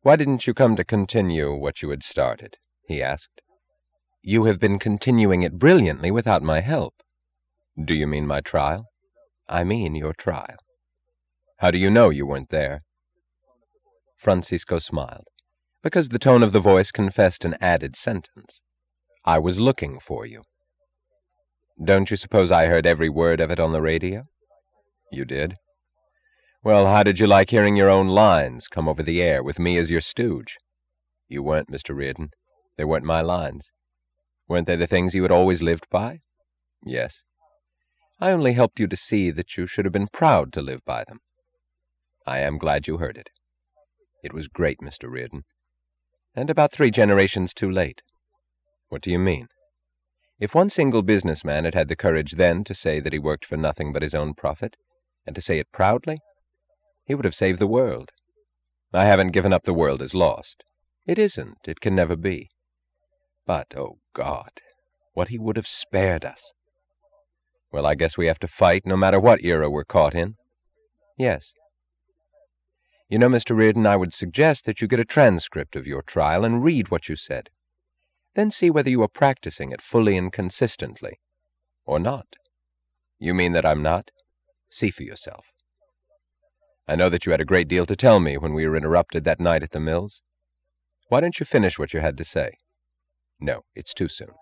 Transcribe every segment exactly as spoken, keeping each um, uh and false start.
"Why didn't you come to continue what you had started?" he asked. "You have been continuing it brilliantly without my help." "Do you mean my trial?" "I mean your trial." "How do you know you weren't there?" Francisco smiled, because the tone of the voice confessed an added sentence. "I was looking for you." "Don't you suppose I heard every word of it on the radio?" "You did? Well, how did you like hearing your own lines come over the air with me as your stooge?" "You weren't, Mister Reardon. They weren't my lines." "Weren't they the things you had always lived by?" "Yes." "I only helped you to see that you should have been proud to live by them." "I am glad you heard it." "It was great, Mister Reardon. And about three generations too late." "What do you mean?" "If one single businessman had had the courage then to say that he worked for nothing but his own profit, and to say it proudly, he would have saved the world. I haven't given up the world as lost. It isn't. It can never be. But, oh God, what he would have spared us." "Well, I guess we have to fight, no matter what era we're caught in." "Yes." "You know, Mister Reardon, I would suggest that you get a transcript of your trial and read what you said. Then see whether you are practicing it fully and consistently, or not." "You mean that I'm not?" "See for yourself." "I know that you had a great deal to tell me when we were interrupted that night at the mills. Why don't you finish what you had to say?" "No, it's too soon."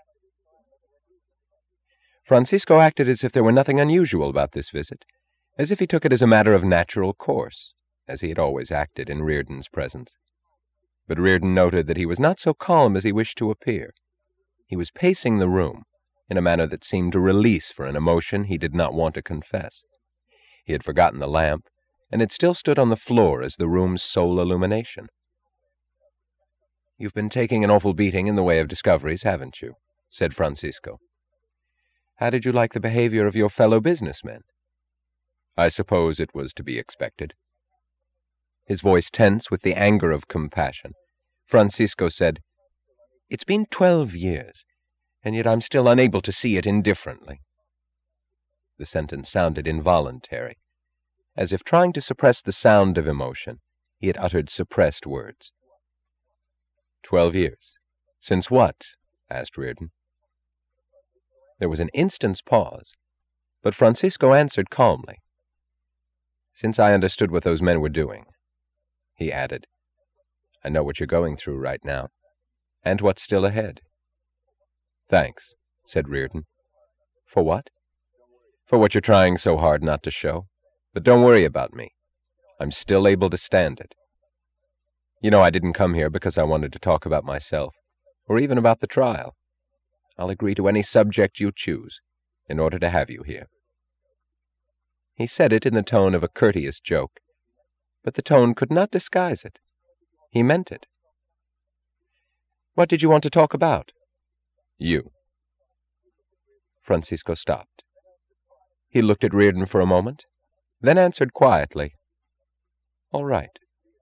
Francisco acted as if there were nothing unusual about this visit, as if he took it as a matter of natural course, as he had always acted in Reardon's presence. But Reardon noted that he was not so calm as he wished to appear. He was pacing the room in a manner that seemed to release for an emotion he did not want to confess. He had forgotten the lamp, and it still stood on the floor as the room's sole illumination. "You've been taking an awful beating in the way of discoveries, haven't you?" said Francisco. "How did you like the behavior of your fellow businessmen?" "I suppose it was to be expected." His voice tense with the anger of compassion, Francisco said, "It's been twelve years, and yet I'm still unable to see it indifferently." The sentence sounded involuntary, as if trying to suppress the sound of emotion, he had uttered suppressed words. "Twelve years? Since what?" asked Reardon. There was an instant's pause, but Francisco answered calmly. "Since I understood what those men were doing." He added, "I know what you're going through right now, and what's still ahead." "Thanks," said Reardon. "For what?" "For what you're trying so hard not to show. But don't worry about me. I'm still able to stand it. You know, I didn't come here because I wanted to talk about myself, or even about the trial. I'll agree to any subject you choose, in order to have you here." He said it in the tone of a courteous joke, but the tone could not disguise it. He meant it. "What did you want to talk about?" "You." Francisco stopped. He looked at Reardon for a moment, then answered quietly, "All right."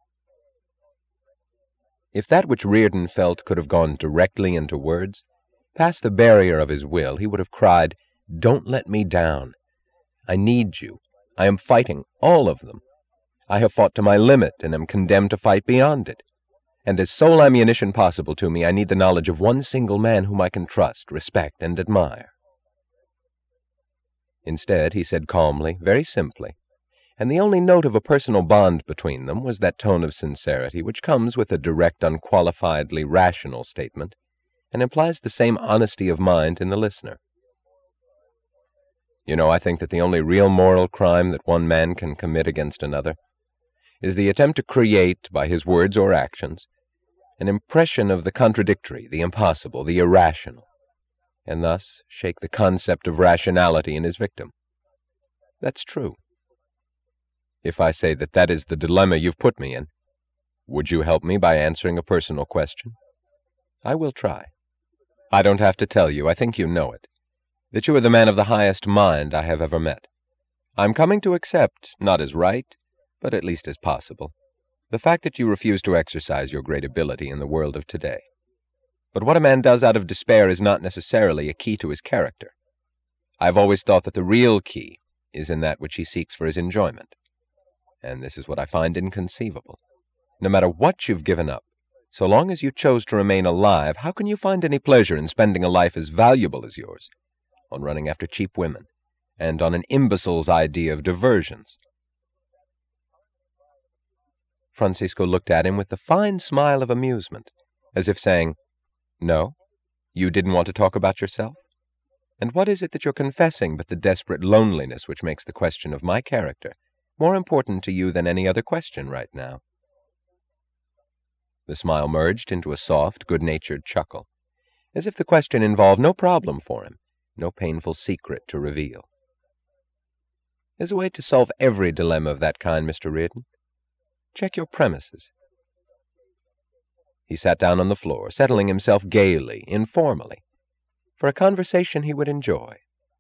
If that which Reardon felt could have gone directly into words, past the barrier of his will, he would have cried, "Don't let me down. I need you. I am fighting all of them. I have fought to my limit and am condemned to fight beyond it. And as sole ammunition possible to me, I need the knowledge of one single man whom I can trust, respect, and admire." Instead, he said calmly, very simply, and the only note of a personal bond between them was that tone of sincerity which comes with a direct, unqualifiedly rational statement, and implies the same honesty of mind in the listener. "You know, I think that the only real moral crime that one man can commit against another is the attempt to create, by his words or actions, an impression of the contradictory, the impossible, the irrational, and thus shake the concept of rationality in his victim. That's true. If I say that that is the dilemma you've put me in, would you help me by answering a personal question?" "I will try." "I don't have to tell you, I think you know it, that you are the man of the highest mind I have ever met. I'm coming to accept, not as right, but at least as possible, the fact that you refuse to exercise your great ability in the world of today. But what a man does out of despair is not necessarily a key to his character. I've always thought that the real key is in that which he seeks for his enjoyment, and this is what I find inconceivable. No matter what you've given up, so long as you chose to remain alive, how can you find any pleasure in spending a life as valuable as yours on running after cheap women and on an imbecile's idea of diversions?" Francisco looked at him with the fine smile of amusement, as if saying, "No? You didn't want to talk about yourself? And what is it that you're confessing but the desperate loneliness which makes the question of my character more important to you than any other question right now?" The smile merged into a soft, good-natured chuckle, as if the question involved no problem for him, no painful secret to reveal. "There's a way to solve every dilemma of that kind, Mister Reardon. Check your premises." He sat down on the floor, settling himself gaily, informally, for a conversation he would enjoy.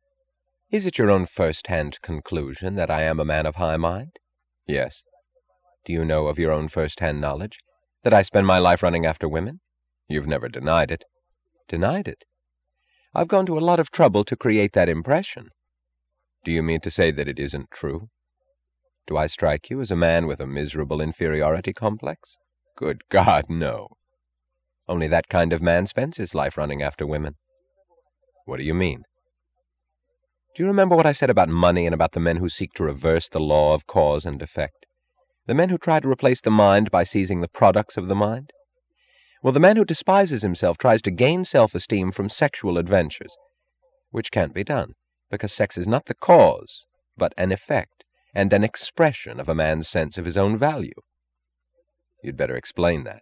"Is it your own first-hand conclusion that I am a man of high mind?" "Yes." "Do you know of your own first-hand knowledge that I spend my life running after women?" "You've never denied it." "Denied it? I've gone to a lot of trouble to create that impression." "Do you mean to say that it isn't true?" "Do I strike you as a man with a miserable inferiority complex?" "Good God, no." "Only that kind of man spends his life running after women." "What do you mean?" "Do you remember what I said about money and about the men who seek to reverse the law of cause and effect? The men who try to replace the mind by seizing the products of the mind? Well, the man who despises himself tries to gain self-esteem from sexual adventures, which can't be done, because sex is not the cause, but an effect and an expression of a man's sense of his own value." "You'd better explain that."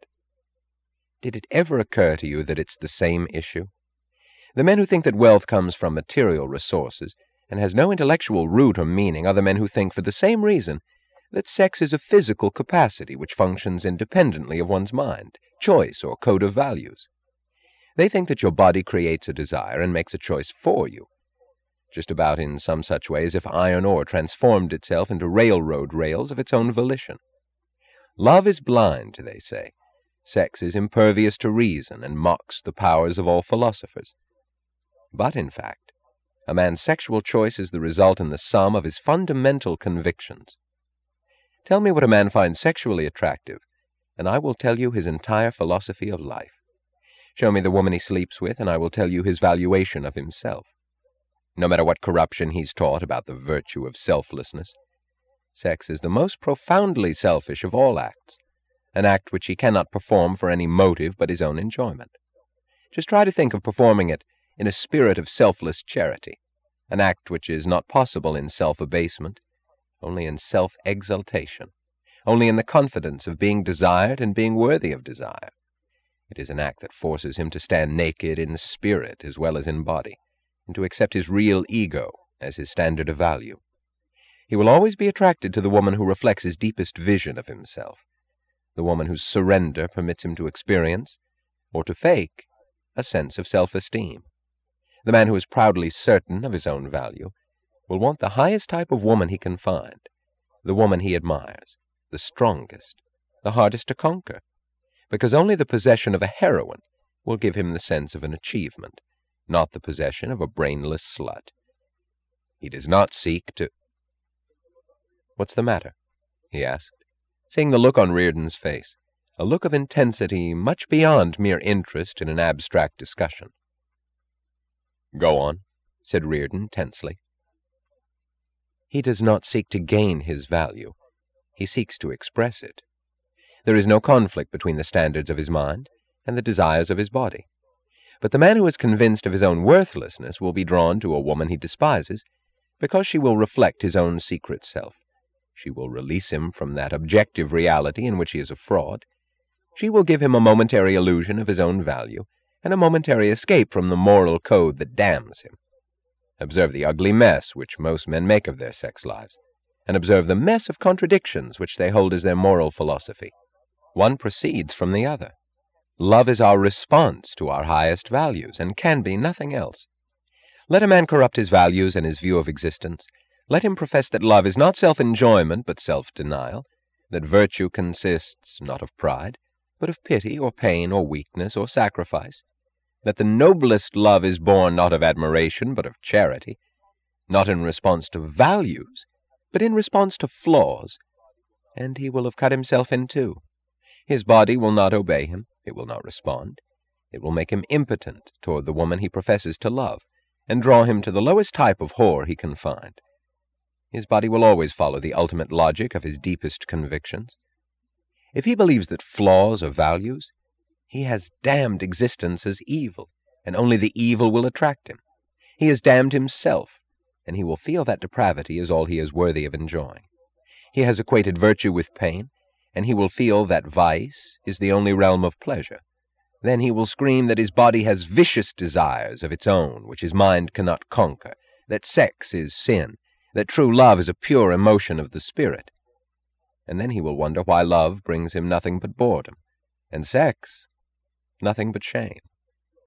"Did it ever occur to you that it's the same issue? The men who think that wealth comes from material resources and has no intellectual root or meaning are the men who think, for the same reason, that sex is a physical capacity which functions independently of one's mind, choice, or code of values. They think that your body creates a desire and makes a choice for you, just about in some such way as if iron ore transformed itself into railroad rails of its own volition. Love is blind, they say. Sex is impervious to reason and mocks the powers of all philosophers. But, in fact, a man's sexual choice is the result in the sum of his fundamental convictions. Tell me what a man finds sexually attractive, and I will tell you his entire philosophy of life. Show me the woman he sleeps with, and I will tell you his valuation of himself. No matter what corruption he's taught about the virtue of selflessness, sex is the most profoundly selfish of all acts, an act which he cannot perform for any motive but his own enjoyment. Just try to think of performing it in a spirit of selfless charity, an act which is not possible in self-abasement, only in self-exaltation, only in the confidence of being desired and being worthy of desire. It is an act that forces him to stand naked in spirit as well as in body, and to accept his real ego as his standard of value. He will always be attracted to the woman who reflects his deepest vision of himself, the woman whose surrender permits him to experience, or to fake, a sense of self-esteem. The man who is proudly certain of his own value will want the highest type of woman he can find, the woman he admires, the strongest, the hardest to conquer, because only the possession of a heroine will give him the sense of an achievement, not the possession of a brainless slut. He does not seek to... "What's the matter?" he asked, seeing the look on Reardon's face, a look of intensity much beyond mere interest in an abstract discussion. "Go on," said Reardon tensely. "He does not seek to gain his value. He seeks to express it. There is no conflict between the standards of his mind and the desires of his body. But the man who is convinced of his own worthlessness will be drawn to a woman he despises because she will reflect his own secret self. She will release him from that objective reality in which he is a fraud. She will give him a momentary illusion of his own value and a momentary escape from the moral code that damns him. Observe the ugly mess which most men make of their sex lives, and observe the mess of contradictions which they hold as their moral philosophy. One proceeds from the other. Love is our response to our highest values, and can be nothing else. Let a man corrupt his values and his view of existence. Let him profess that love is not self-enjoyment, but self-denial, that virtue consists not of pride, but of pity or pain or weakness or sacrifice, that the noblest love is born not of admiration, but of charity, not in response to values, but in response to flaws, and he will have cut himself in two. His body will not obey him. It will not respond. It will make him impotent toward the woman he professes to love, and draw him to the lowest type of whore he can find. His body will always follow the ultimate logic of his deepest convictions. If he believes that flaws are values, he has damned existence as evil, and only the evil will attract him. He has damned himself, and he will feel that depravity is all he is worthy of enjoying. He has equated virtue with pain, and he will feel that vice is the only realm of pleasure. Then he will scream that his body has vicious desires of its own which his mind cannot conquer, that sex is sin, that true love is a pure emotion of the spirit. And then he will wonder why love brings him nothing but boredom, and sex nothing but shame.